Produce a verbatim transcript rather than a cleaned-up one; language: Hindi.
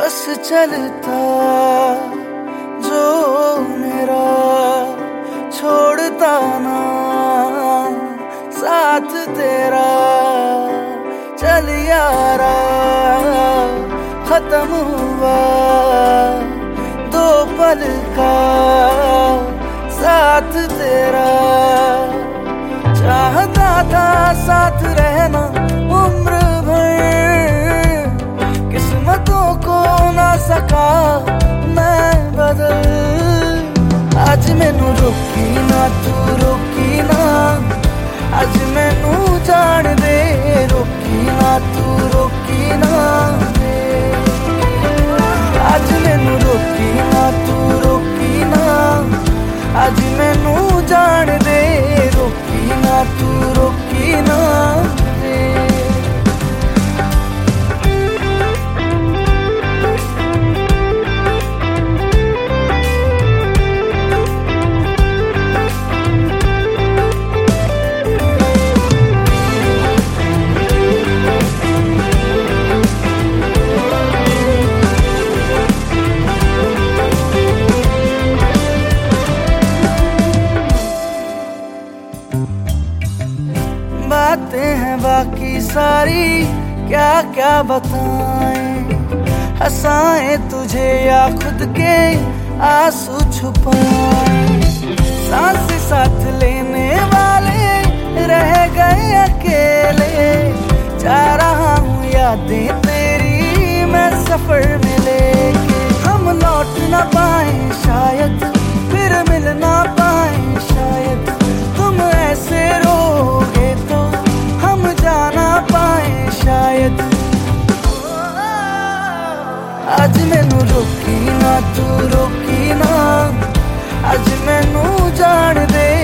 बस चलता जो मेरा छोड़ता ना साथ तेरा। चल यारा खत्म हुआ दो पल का साथ तेरा। चाहता था साथ रहना उम्र भर, किस्मतों को ना सका मैं बदल। आज मैनू रोकी ना तू रोकी ना, आज मैनू जान दे रोकी ना तू रोकी ना। आज मैनू रोकी ना तू रोकी ना, आज मैनू जान दे रोकी ना तू रोकी ना। बातें हैं बाकी सारी क्या क्या बताएं, हंसाएं तुझे या खुद के आंसू छुपाएं। सांस साथ लेने वाले रह गए अकेले, जा रहा हूँ यादें तेरी मैं सफर में लेके। हम लौट ना पाए शायद, फिर मिल ना पाए शायद, तुम ऐसे रोगे तो हम जाना पाए शायद। आज मैनू रोकी ना तू रोकी ना, आज मैनू जान दे